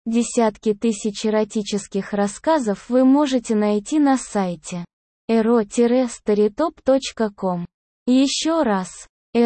Десятки тысяч эротических рассказов вы можете найти на сайте ero-storytop.com. Еще раз,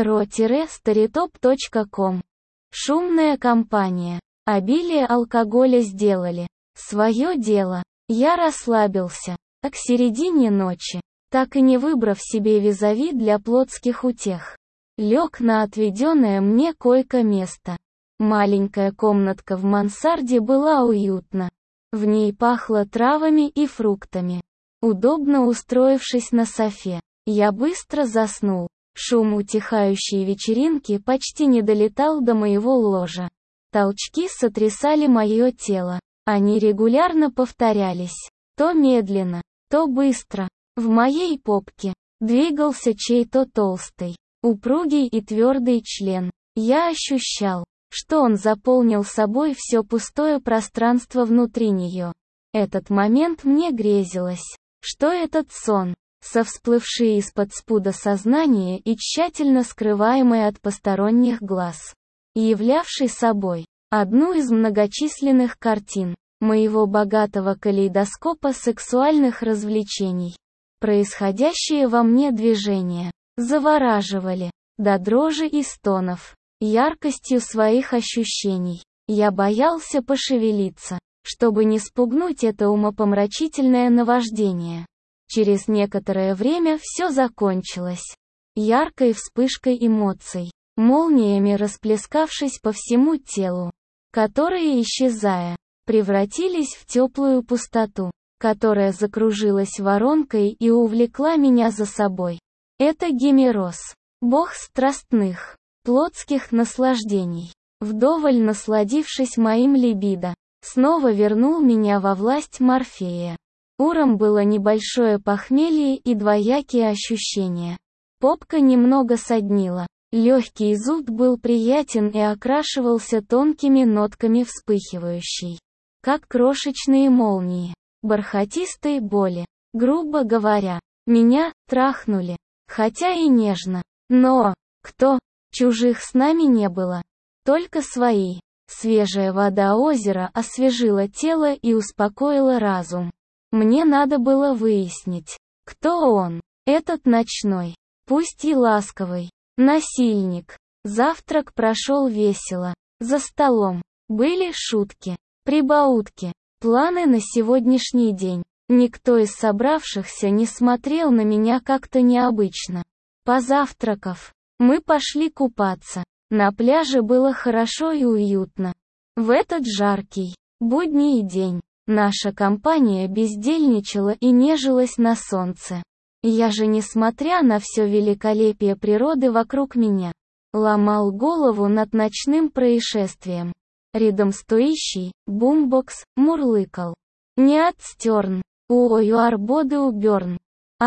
ero-storytop.com. Шумная компания. Обилие алкоголя сделали свое дело. Я расслабился, а к середине ночи, так и не выбрав себе визави для плотских утех, лег на отведенное мне койко-место. Маленькая комнатка в мансарде была уютна. В ней пахло травами и фруктами. Удобно устроившись на софе, я быстро заснул. Шум утихающей вечеринки почти не долетал до моего ложа. Толчки сотрясали мое тело. Они регулярно повторялись. То медленно, то быстро. В моей попке двигался чей-то толстый, упругий и твердый член. Я ощущал, что он заполнил собой все пустое пространство внутри нее. Этот момент мне грезилось, что этот сон, со всплывшей из-под спуда сознания и тщательно скрываемой от посторонних глаз, являвший собой одну из многочисленных картин моего богатого калейдоскопа сексуальных развлечений. Происходящие во мне движения завораживали до дрожи и стонов, яркостью своих ощущений. Я боялся пошевелиться, чтобы не спугнуть это умопомрачительное наваждение. Через некоторое время все закончилось яркой вспышкой эмоций, молниями расплескавшись по всему телу, которые, исчезая, превратились в теплую пустоту, которая закружилась воронкой и увлекла меня за собой. Это Гимерос, бог страстных, плотских наслаждений, вдоволь насладившись моим либидо, снова вернул меня во власть Морфея. Уром было небольшое похмелье и двоякие ощущения. Попка немного соднила. Легкий зуд был приятен и окрашивался тонкими нотками вспыхивающей, как крошечные молнии, бархатистой боли. Грубо говоря, меня трахнули, хотя и нежно. Но кто? Чужих с нами не было, только свои. Свежая вода озера освежила тело и успокоила разум. Мне надо было выяснить, кто он, этот ночной, пусть и ласковый, насильник. Завтрак прошел весело. За столом были шутки, прибаутки, планы на сегодняшний день. Никто из собравшихся не смотрел на меня как-то необычно. Позавтракав, мы пошли купаться. На пляже было хорошо и уютно. В этот жаркий, будний день, наша компания бездельничала и нежилась на солнце. Я же, несмотря на все великолепие природы вокруг меня, ломал голову над ночным происшествием. Рядом стоящий бумбокс мурлыкал. Не отстерн, уоюар боды уберн.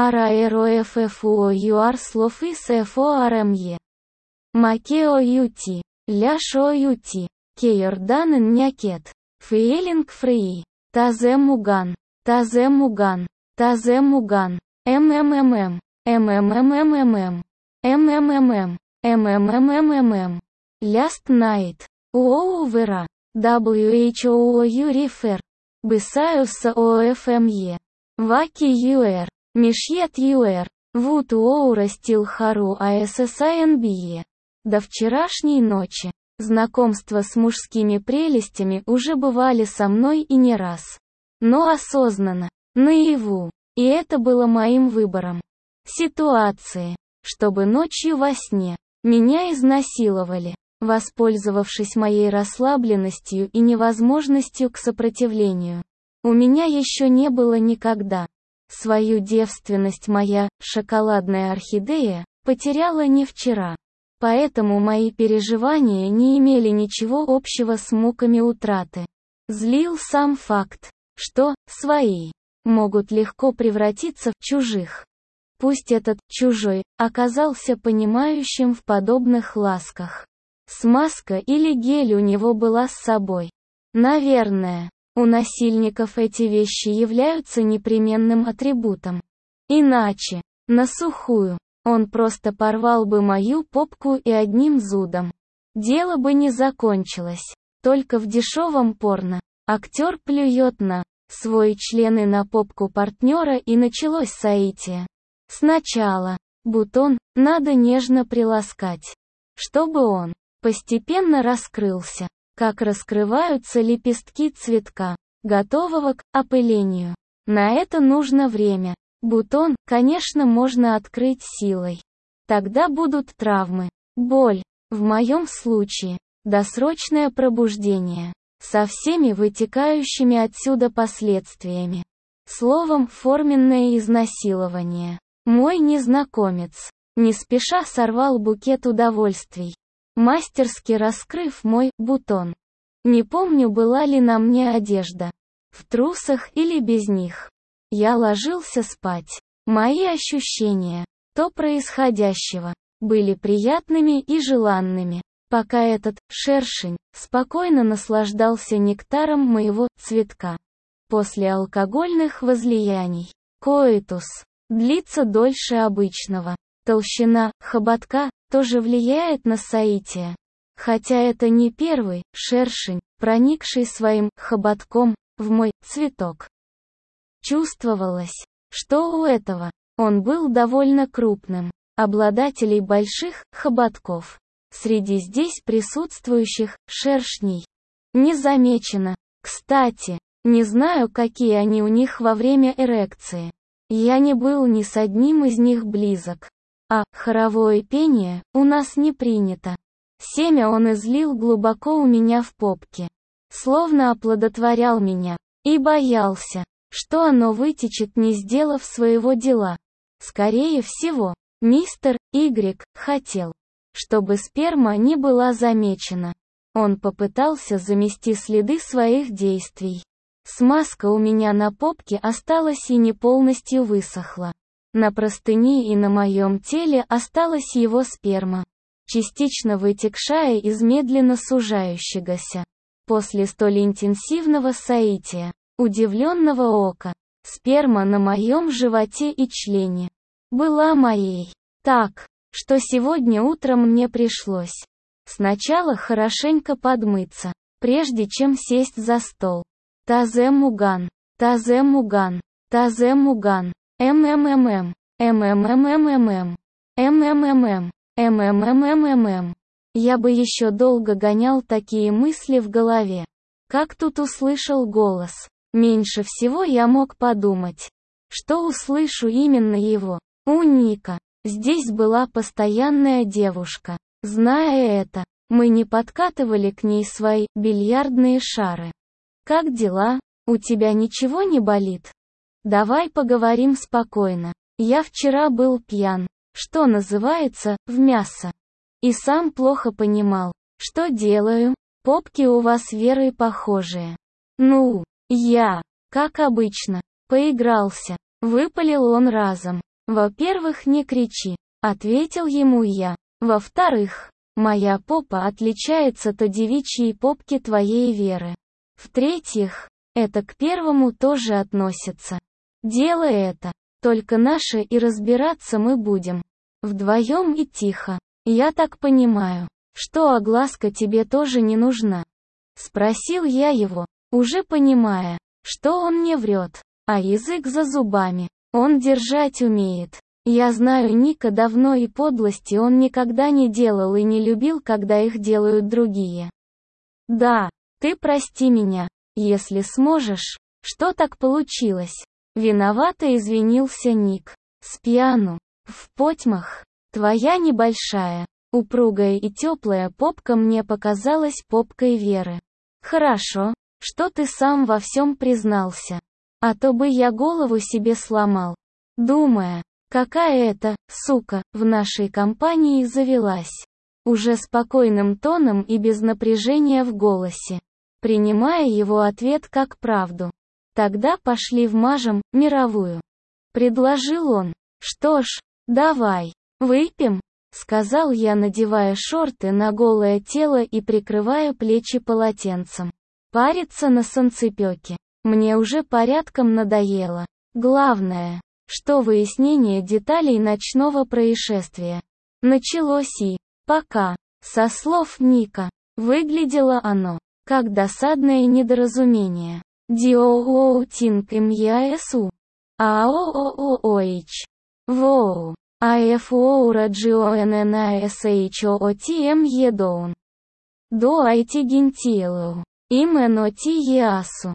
Араэроэфэф уоюар слов и сэфоарамье. Макео юти, ляшо юти, кейорданен някет. Фиелинг фрии, тазе муган, тазе муган, тазе муган. ММММ, МММММ, ММММ, МММММ. Last night. Уоувера. WHO рефер. Бесаюса ОФМЕ. Ваки ЮР. Мишьет ЮР. Вут уоура стил хару АССАНБЕ. До вчерашней ночи. Знакомства с мужскими прелестями уже бывали со мной и не раз. Но осознанно, наяву. И это было моим выбором. Ситуации, чтобы ночью во сне меня изнасиловали, воспользовавшись моей расслабленностью и невозможностью к сопротивлению. У меня еще не было никогда. Свою девственность моя шоколадная орхидея потеряла не вчера. Поэтому мои переживания не имели ничего общего с муками утраты. Злил сам факт, что свои могут легко превратиться в чужих. Пусть этот «чужой» оказался понимающим в подобных ласках. Смазка или гель у него была с собой. Наверное, у насильников эти вещи являются непременным атрибутом. Иначе, на сухую, он просто порвал бы мою попку и одним зудом. Дело бы не закончилось, только в дешевом порно. Актер плюет на свой член и на попку партнера, и началось соитие. Сначала бутон надо нежно приласкать, чтобы он постепенно раскрылся, как раскрываются лепестки цветка, готового к опылению. На это нужно время. Бутон, конечно, можно открыть силой. Тогда будут травмы, боль, в моем случае, досрочное пробуждение, со всеми вытекающими отсюда последствиями. Словом, форменное изнасилование. Мой незнакомец не спеша сорвал букет удовольствий, мастерски раскрыв мой бутон. Не помню, была ли на мне одежда, в трусах или без них. Я ложился спать. Мои ощущения, то происходящего, были приятными и желанными, пока этот шершень спокойно наслаждался нектаром моего цветка. После алкогольных возлияний, коитус длится дольше обычного. Толщина хоботка тоже влияет на соитие. Хотя это не первый шершень, проникший своим хоботком в мой цветок. Чувствовалось, что у этого он был довольно крупным, обладателей больших хоботков. Среди здесь присутствующих шершней не замечено. Кстати, не знаю, какие они у них во время эрекции. Я не был ни с одним из них близок. А хоровое пение у нас не принято. Семя он излил глубоко у меня в попке, словно оплодотворял меня, и боялся, что оно вытечет, не сделав своего дела. Скорее всего, мистер Y хотел, чтобы сперма не была замечена. Он попытался замести следы своих действий. Смазка у меня на попке осталась и не полностью высохла. На простыне и на моем теле осталась его сперма, частично вытекшая из медленно сужающегося. После столь интенсивного соития, удивленного ока, сперма на моем животе и члене была моей. Так, что сегодня утром мне пришлось сначала хорошенько подмыться, прежде чем сесть за стол. Тазе-муган, тазе-муган, тазе-муган, МММ, МММММ, ММММ, МММММ. Я бы еще долго гонял такие мысли в голове. Как тут услышал голос. Меньше всего я мог подумать, что услышу именно его. У Ника здесь была постоянная девушка. Зная это, мы не подкатывали к ней свои бильярдные шары. Как дела? У тебя ничего не болит? Давай поговорим спокойно. Я вчера был пьян, что называется, в мясо. И сам плохо понимал, что делаю. Попки у вас Верой похожие. Ну, я, как обычно, поигрался. Выпалил он разом. Во-первых, не кричи, ответил ему я. Во-вторых, моя попа отличается от девичьей попки твоей Веры. В-третьих, это к первому тоже относится. Дело это только наше, и разбираться мы будем вдвоем и тихо. Я так понимаю, что огласка тебе тоже не нужна? Спросил я его, уже понимая, что он не врет, а язык за зубами он держать умеет. Я знаю Ника давно, и подлости он никогда не делал и не любил, когда их делают другие. Да, ты прости меня, если сможешь, что так получилось. Виновато извинился Ник. Спьяну, в потьмах. Твоя небольшая, упругая и теплая попка мне показалась попкой Веры. Хорошо, что ты сам во всем признался. А то бы я голову себе сломал, думая, какая это, сука, в нашей компании завелась. Уже спокойным тоном и без напряжения в голосе, принимая его ответ как правду. Тогда пошли вмажем мировую. Предложил он. Что ж, давай, выпьем, сказал я, надевая шорты на голое тело и прикрывая плечи полотенцем. Париться на солнцепёке мне уже порядком надоело. Главное, что выяснение деталей ночного происшествия началось, и пока, со слов Ника, выглядело оно Как досадное недоразумение. Диоутинг мьясу. Аооооич. Воу. Афоураджионнасхотм едоун. До айти гентилу. Именоти ясу.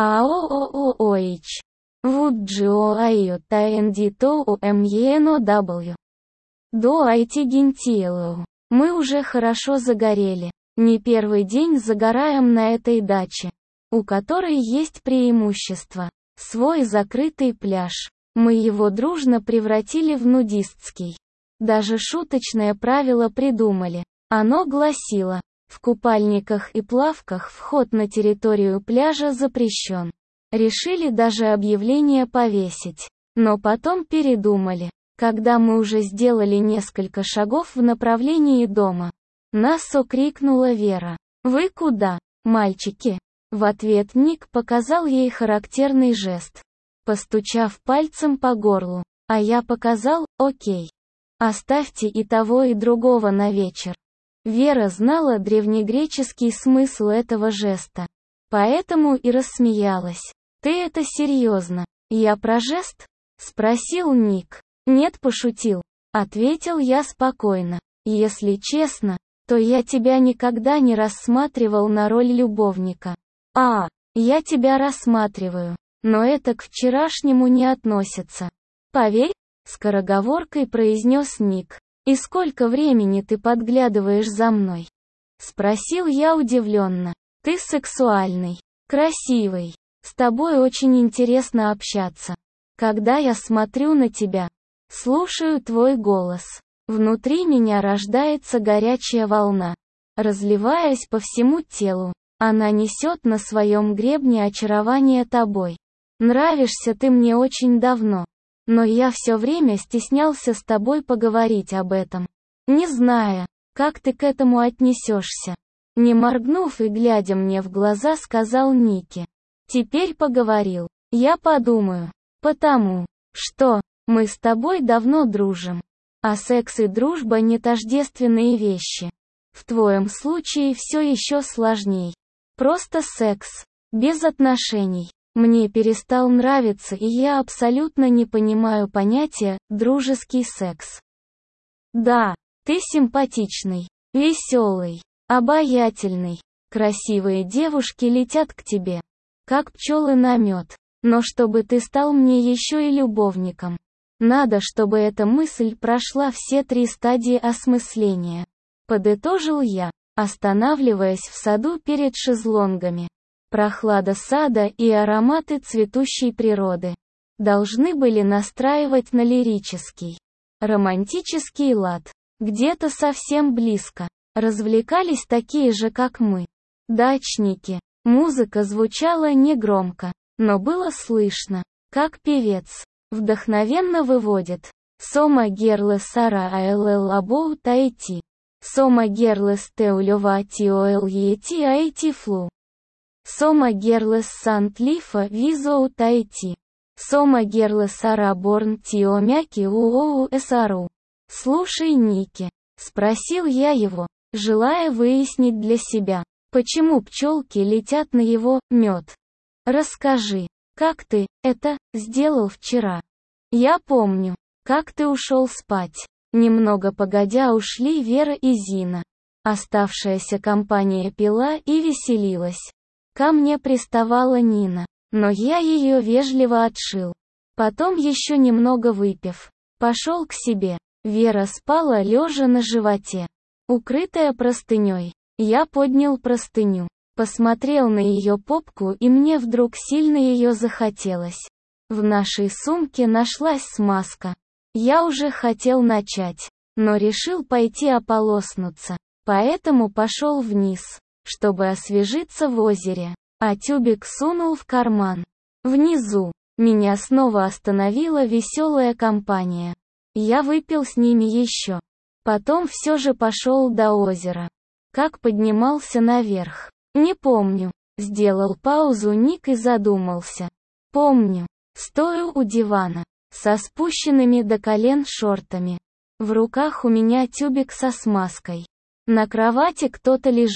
Аооооич. Вуджио айота эндитоу мьено w. До айти гентилу. Мы уже хорошо загорели. Не первый день загораем на этой даче, у которой есть преимущество. Свой закрытый пляж. Мы его дружно превратили в нудистский. Даже шуточное правило придумали. Оно гласило: в купальниках и плавках вход на территорию пляжа запрещен. Решили даже объявление повесить. Но потом передумали. Когда мы уже сделали несколько шагов в направлении дома, нас окрикнула Вера. «Вы куда, мальчики?» В ответ Ник показал ей характерный жест, постучав пальцем по горлу. А я показал: «Окей. Оставьте и того, и другого на вечер». Вера знала древнегреческий смысл этого жеста, поэтому и рассмеялась. «Ты это серьезно? Я про жест?» — спросил Ник. «Нет, пошутил», — ответил я спокойно. «Если честно, то я тебя никогда не рассматривал на роль любовника». Я тебя рассматриваю, но это к вчерашнему не относится. Поверь», — скороговоркой произнес Ник. «И сколько времени ты подглядываешь за мной?» — спросил я удивленно. «Ты сексуальный, красивый, с тобой очень интересно общаться. Когда я смотрю на тебя, слушаю твой голос, внутри меня рождается горячая волна, разливаясь по всему телу. Она несет на своем гребне очарование тобой. Нравишься ты мне очень давно, но я все время стеснялся с тобой поговорить об этом, не зная, как ты к этому отнесешься». Не моргнув и глядя мне в глаза, сказал Ники. «Теперь поговорил. Я подумаю. Потому что мы с тобой давно дружим. А секс и дружба не тождественные вещи. В твоем случае все еще сложней. Просто секс, без отношений, мне перестал нравиться, и я абсолютно не понимаю понятия «дружеский секс». Да, ты симпатичный, веселый, обаятельный. Красивые девушки летят к тебе, как пчелы на мед. Но чтобы ты стал мне еще и любовником, надо, чтобы эта мысль прошла все 3 стадии осмысления. Подытожил я, останавливаясь в саду перед шезлонгами. Прохлада сада и ароматы цветущей природы должны были настраивать на лирический, романтический лад. Где-то совсем близко развлекались такие же, как мы, дачники. Музыка звучала негромко, но было слышно, как певец вдохновенно выводит: «Сома герлес сара аэлэл лабоу тайти. Сома герлес теулёва тиоэл ети айти флу. Сома герлес сант лифа визоу тайти. Сома герлес сара борн тио мяки уоу эсару». «Слушай, Ники», — спросил я его, желая выяснить для себя, почему пчелки летят на его мед. «Расскажи, как ты это сделал вчера? Я помню, как ты ушел спать». Немного погодя ушли Вера и Зина. Оставшаяся компания пила и веселилась. Ко мне приставала Нина, но я ее вежливо отшил. Потом, еще немного выпив, пошел к себе. Вера спала лежа на животе, укрытая простыней. Я поднял простыню, посмотрел на ее попку, и мне вдруг сильно ее захотелось. В нашей сумке нашлась смазка. Я уже хотел начать, но решил пойти ополоснуться, поэтому пошел вниз, чтобы освежиться в озере, а тюбик сунул в карман. Внизу меня снова остановила веселая компания. Я выпил с ними еще. Потом все же пошел до озера. Как поднимался наверх, не помню. Сделал паузу Ник и задумался. Помню, стою у дивана, со спущенными до колен шортами. В руках у меня тюбик со смазкой. На кровати кто-то лежит.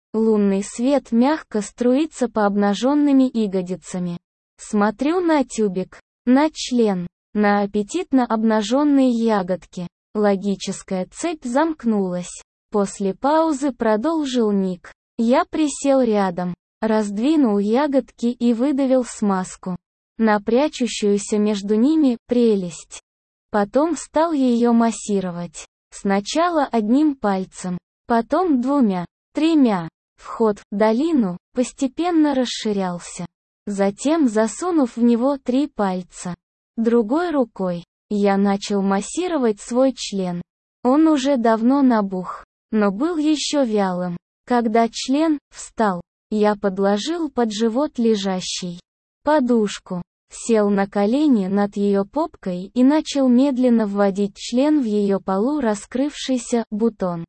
Лунный свет мягко струится по обнаженными ягодицами. Смотрю на тюбик, на член, на аппетитно обнаженные ягодки. Логическая цепь замкнулась. После паузы продолжил Ник. Я присел рядом, раздвинул ягодки и выдавил смазку на прячущуюся между ними прелесть. Потом стал ее массировать. Сначала одним пальцем, потом 2, 3. Вход в долину постепенно расширялся. Затем, засунув в него 3 пальца, другой рукой, я начал массировать свой член. Он уже давно набух, но был еще вялым. Когда член встал, я подложил под живот лежащий подушку, сел на колени над ее попкой и начал медленно вводить член в ее полу раскрывшийся бутон.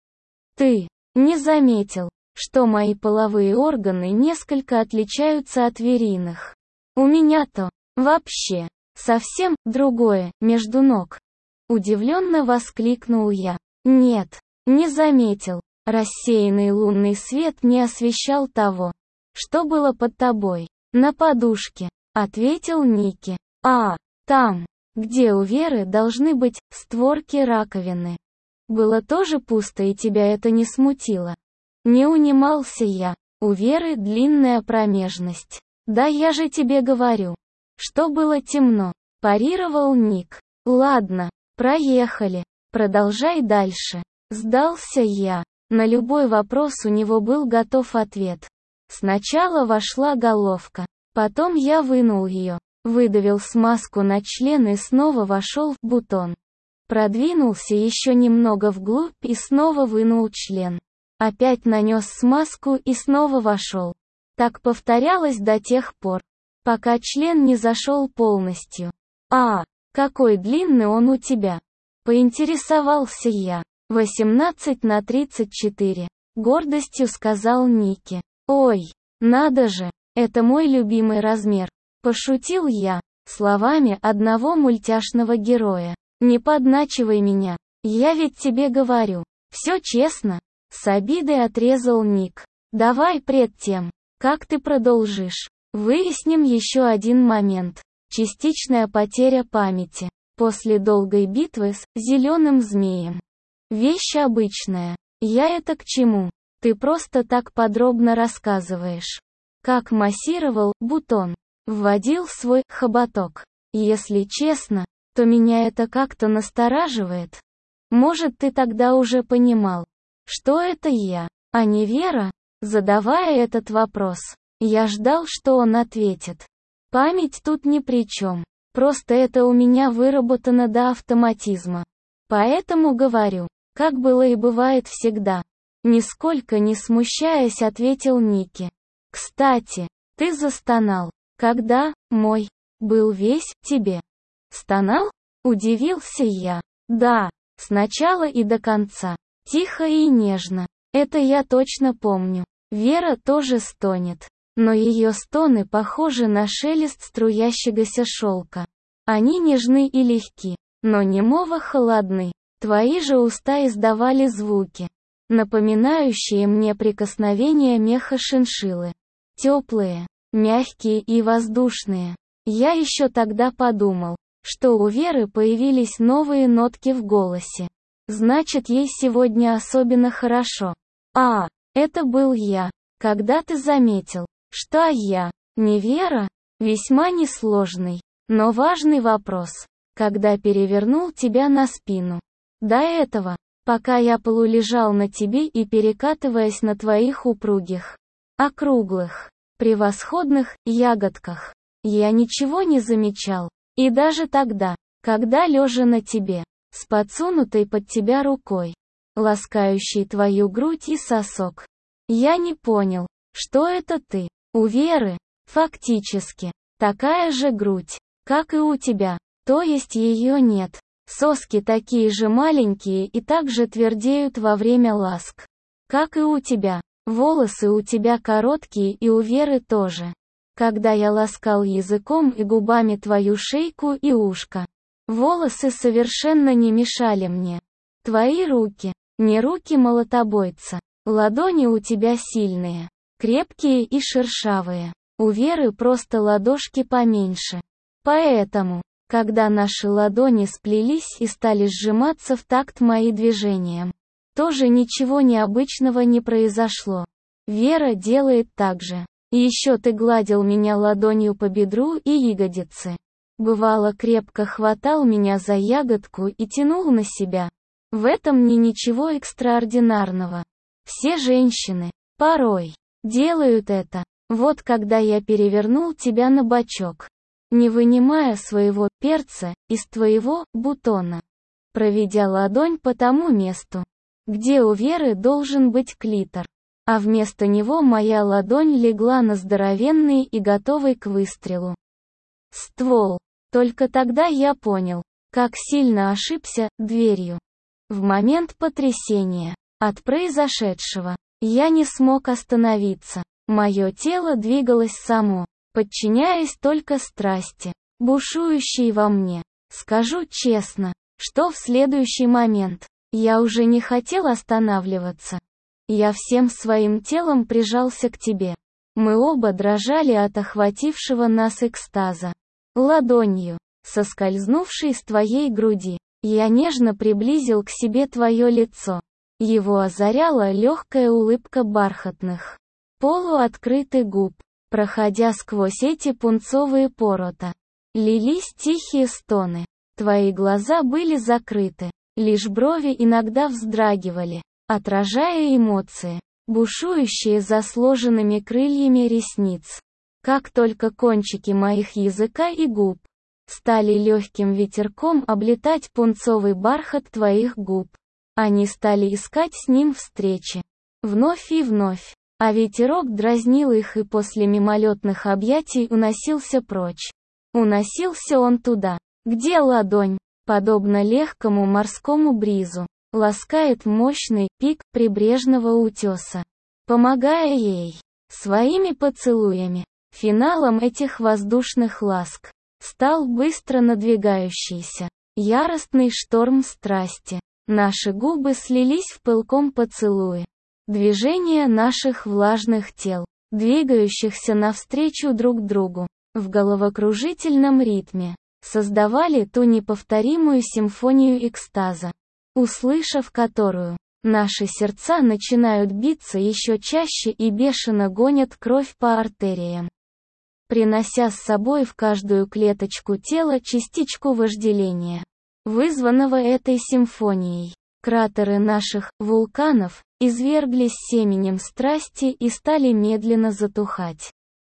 Ты не заметил, что мои половые органы несколько отличаются от вериных? У меня-то вообще совсем другое между ног. Удивленно воскликнул я. Нет, не заметил. Рассеянный лунный свет не освещал того, что было под тобой, на подушке, ответил Ники. Там, где у Веры должны быть створки раковины. Было тоже пусто, и тебя это не смутило? Не унимался я. У Веры длинная промежность. Да я же тебе говорю, что было темно, парировал Ник. Ладно, проехали. Продолжай дальше. Сдался я. На любой вопрос у него был готов ответ. Сначала вошла головка, потом я вынул ее, выдавил смазку на член и снова вошел в бутон. Продвинулся еще немного вглубь и снова вынул член. Опять нанес смазку и снова вошел. Так повторялось до тех пор, пока член не зашел полностью. Какой длинный он у тебя? Поинтересовался я. 18×34, гордостью сказал Ники. Ой, надо же, это мой любимый размер. Пошутил я, словами одного мультяшного героя. Не подначивай меня, я ведь тебе говорю. Все честно. С обидой отрезал Ник. Давай пред тем, как ты продолжишь, выясним еще один момент. Частичная потеря памяти. После долгой битвы с зеленым змеем. Вещь обычная. Я это к чему? Ты просто так подробно рассказываешь. Как массировал бутон. Вводил свой хоботок. Если честно, то меня это как-то настораживает. Может, ты тогда уже понимал, что это я, а не Вера? Задавая этот вопрос, я ждал, что он ответит. Память тут ни при чем. Просто это у меня выработано до автоматизма. Поэтому говорю, как было и бывает всегда. Нисколько не смущаясь, ответил Ники. Кстати, ты застонал, когда мой был весь тебе. Стонал? Удивился я. Да, сначала и до конца. Тихо и нежно. Это я точно помню. Вера тоже стонет. Но ее стоны похожи на шелест струящегося шелка. Они нежны и легки, но немого холодны. Твои же уста издавали звуки, напоминающие мне прикосновение меха шиншиллы. Теплые, мягкие и воздушные. Я еще тогда подумал, что у Веры появились новые нотки в голосе. Значит, ей сегодня особенно хорошо. Это был я. Когда ты заметил, что я, не Вера? Весьма несложный, но важный вопрос. Когда перевернул тебя на спину. До этого, пока я полулежал на тебе и перекатываясь на твоих упругих, округлых, превосходных ягодках, я ничего не замечал. И даже тогда, когда лежа на тебе, с подсунутой под тебя рукой, ласкающей твою грудь и сосок, я не понял, что это ты. У Веры, фактически, такая же грудь, как и у тебя, то есть ее нет. Соски такие же маленькие и также твердеют во время ласк, как и у тебя. Волосы у тебя короткие и у Веры тоже. Когда я ласкал языком и губами твою шейку и ушко, волосы совершенно не мешали мне. Твои руки, не руки молотобойца, Ладони у тебя сильные, крепкие и шершавые. У Веры просто ладошки поменьше. Поэтому, когда наши ладони сплелись и стали сжиматься в такт моим движениям, тоже ничего необычного не произошло. Вера делает так же. И еще ты гладил меня ладонью по бедру и ягодице. Бывало, крепко хватал меня за ягодку и тянул на себя. В этом не ничего экстраординарного. Все женщины, порой, делают это. Вот когда я перевернул тебя на бочок, не вынимая своего перца из твоего бутона, проведя ладонь по тому месту, где у Веры должен быть клитор, а вместо него моя ладонь легла на здоровенный и готовый к выстрелу ствол. Только тогда я понял, как сильно ошибся дверью. В момент потрясения от произошедшего я не смог остановиться. Мое тело двигалось само, подчиняясь только страсти, бушующей во мне. Скажу честно, что в следующий момент я уже не хотел останавливаться. Я всем своим телом прижался к тебе. Мы оба дрожали от охватившего нас экстаза. Ладонью, соскользнувшей с твоей груди, я нежно приблизил к себе твое лицо. Его озаряла легкая улыбка бархатных, полуоткрытых губ. Проходя сквозь эти пунцовые порота, лились тихие стоны. Твои глаза были закрыты, лишь брови иногда вздрагивали, отражая эмоции, бушующие за сложенными крыльями ресниц. Как только кончики моих языка и губ стали легким ветерком облетать пунцовый бархат твоих губ, они стали искать с ним встречи. Вновь и вновь. А ветерок дразнил их и после мимолетных объятий уносился прочь. Уносился он туда, где ладонь, подобно легкому морскому бризу, ласкает мощный пик прибрежного утеса, помогая ей своими поцелуями. Финалом этих воздушных ласк стал быстро надвигающийся, яростный шторм страсти. Наши губы слились в пылком поцелуе. Движения наших влажных тел, двигающихся навстречу друг другу, в головокружительном ритме, создавали ту неповторимую симфонию экстаза, услышав которую, наши сердца начинают биться еще чаще и бешено гонят кровь по артериям, принося с собой в каждую клеточку тела частичку вожделения, вызванного этой симфонией. Кратеры наших вулканов изверглись семенем страсти и стали медленно затухать.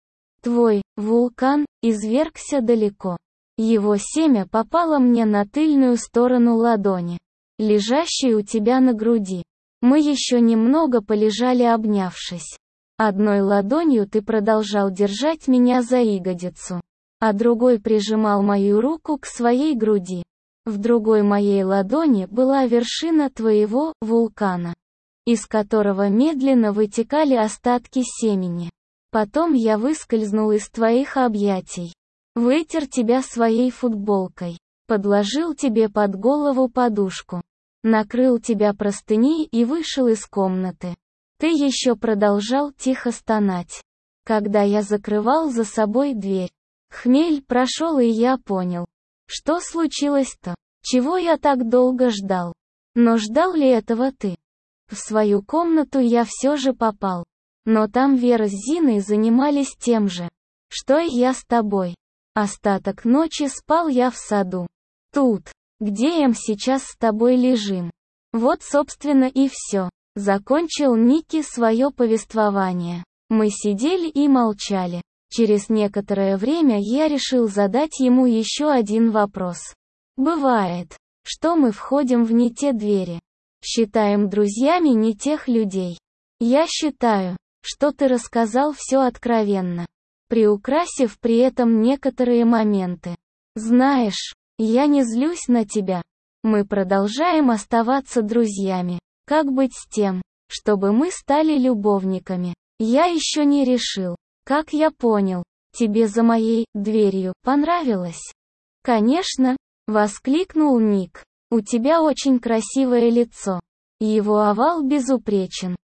Твой вулкан извергся далеко. Его семя попало мне на тыльную сторону ладони, лежащей у тебя на груди. Мы еще немного полежали, обнявшись. Одной ладонью ты продолжал держать меня за ягодицу, а другой прижимал мою руку к своей груди. В другой моей ладони была вершина твоего вулкана, из которого медленно вытекали остатки семени. Потом я выскользнул из твоих объятий, вытер тебя своей футболкой, подложил тебе под голову подушку, накрыл тебя простыней и вышел из комнаты. Ты еще продолжал тихо стонать, когда я закрывал за собой дверь. Хмель прошел, и я понял, что случилось-то? Чего я так долго ждал? Но ждал ли этого ты? В свою комнату я все же попал. Но там Вера с Зиной занимались тем же, что и я с тобой. Остаток ночи спал я в саду. Тут, где им сейчас с тобой лежим. Вот собственно и все. Закончил Ники свое повествование. Мы сидели и молчали. Через некоторое время я решил задать ему еще один вопрос. Бывает, что мы входим в не те двери. Считаем друзьями не тех людей. Я считаю, что ты рассказал все откровенно, приукрасив при этом некоторые моменты. Знаешь, я не злюсь на тебя. Мы продолжаем оставаться друзьями. Как быть с тем, чтобы мы стали любовниками? Я еще не решил. Как я понял, тебе за моей дверью понравилось? Конечно, воскликнул Ник. У тебя очень красивое лицо. Его овал безупречен.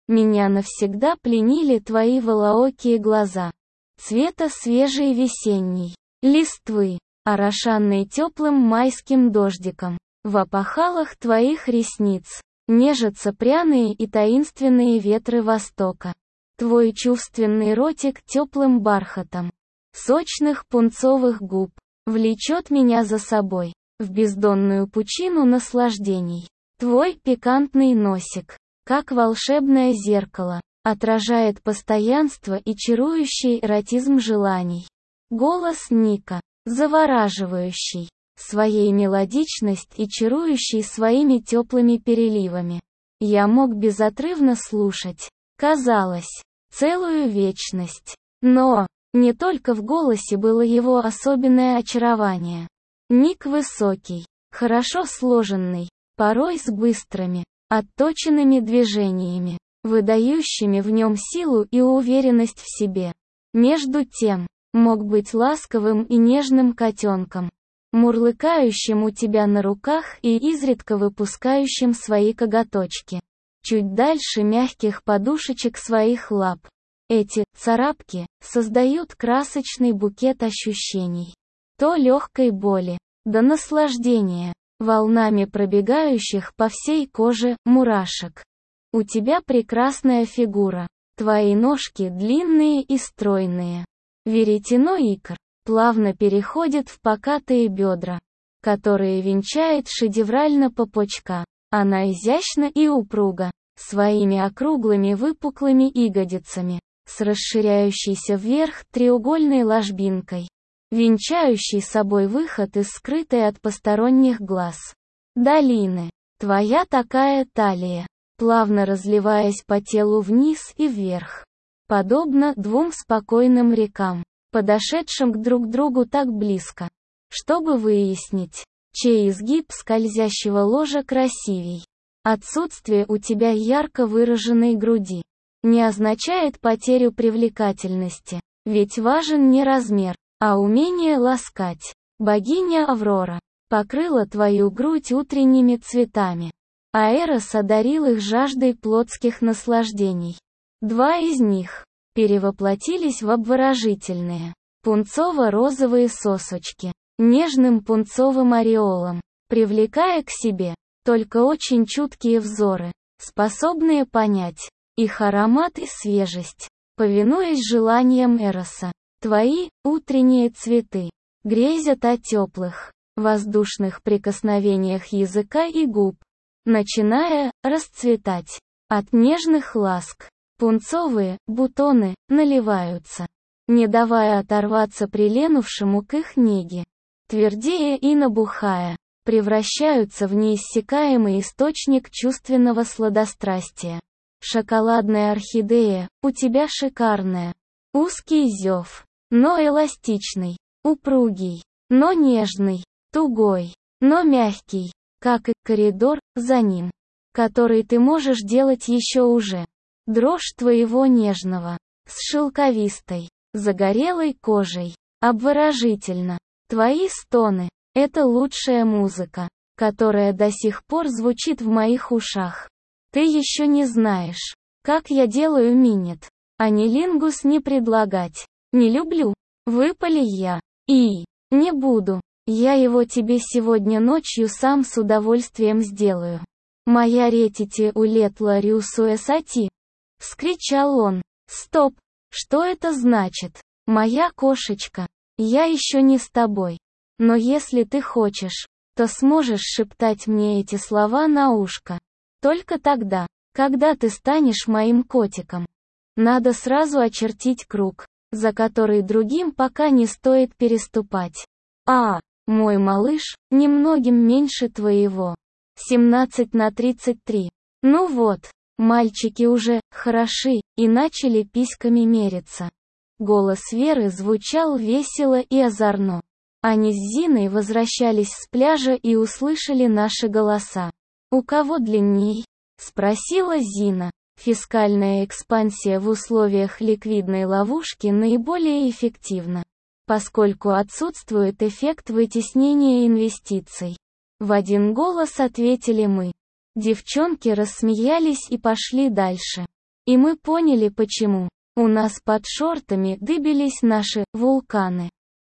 Меня навсегда пленили твои волоокие глаза, цвета свежей весенней листвы, орошанной теплым майским дождиком. В опахалах твоих ресниц нежатся пряные и таинственные ветры Востока. Твой чувственный ротик теплым бархатом сочных пунцовых губ влечет меня за собой в бездонную пучину наслаждений. Твой пикантный носик, как волшебное зеркало, отражает постоянство и чарующий эротизм желаний. Голос Ника, завораживающий своей мелодичностью и чарующий своими теплыми переливами. Я мог безотрывно слушать, казалось, целую вечность. Но не только в голосе было его особенное очарование. Ник высокий, хорошо сложенный, порой с быстрыми, отточенными движениями, выдающими в нем силу и уверенность в себе. Между тем, мог быть ласковым и нежным котенком, мурлыкающим у тебя на руках и изредка выпускающим свои коготочки чуть дальше мягких подушечек своих лап. Эти царапки создают красочный букет ощущений. То легкой боли, до наслаждения, волнами пробегающих по всей коже мурашек. У тебя прекрасная фигура, твои ножки длинные и стройные. Веретено икр плавно переходит в покатые бедра, которые венчает шедеврально попочка. Она изящна и упруга, своими округлыми выпуклыми ягодицами, с расширяющейся вверх треугольной ложбинкой, венчающей собой выход из скрытой от посторонних глаз долины. Твоя такая талия, плавно разливаясь по телу вниз и вверх, подобно двум спокойным рекам, подошедшим друг к другу так близко, чтобы выяснить, чей изгиб скользящего ложа красивей. Отсутствие у тебя ярко выраженной груди не означает потерю привлекательности, ведь важен не размер, а умение ласкать. Богиня Аврора покрыла твою грудь утренними цветами, а Эрос одарил их жаждой плотских наслаждений. Два из них перевоплотились в обворожительные, пунцово-розовые сосочки, нежным пунцовым ореолом, привлекая к себе только очень чуткие взоры, способные понять их аромат и свежесть, повинуясь желаниям Эроса. Твои утренние цветы грезят о теплых, воздушных прикосновениях языка и губ, начиная расцветать от нежных ласк. Пунцовые бутоны наливаются, не давая оторваться приленувшему к их неге. Твердея и набухая, превращаются в неиссякаемый источник чувственного сладострастия. Шоколадная орхидея, у тебя шикарная. Узкий зев, но эластичный, упругий, но нежный, тугой, но мягкий, как и коридор за ним, который ты можешь делать еще уже. Дрожь твоего нежного, с шелковистой, загорелой кожей, обворожительно. Твои стоны — это лучшая музыка, которая до сих пор звучит в моих ушах. Ты еще не знаешь, как я делаю минет. Анилингус не предлагать. Не люблю. Выпали я. И не буду. Я его тебе сегодня ночью сам с удовольствием сделаю. Моя ретити улетла рюсуэсати. Вскричал он. Стоп. Что это значит? Моя кошечка. Я еще не с тобой. Но если ты хочешь, то сможешь шептать мне эти слова на ушко. Только тогда, когда ты станешь моим котиком. Надо сразу очертить круг, за который другим пока не стоит переступать. Мой малыш, немногим меньше твоего. 17/33. Ну вот, мальчики уже хороши и начали письками мериться. Голос Веры звучал весело и озорно. Они с Зиной возвращались с пляжа и услышали наши голоса. «У кого длинней?» — спросила Зина. Фискальная экспансия в условиях ликвидной ловушки наиболее эффективна, поскольку отсутствует эффект вытеснения инвестиций. В один голос ответили мы. Девчонки рассмеялись и пошли дальше. И мы поняли почему. У нас под шортами дыбились наши вулканы.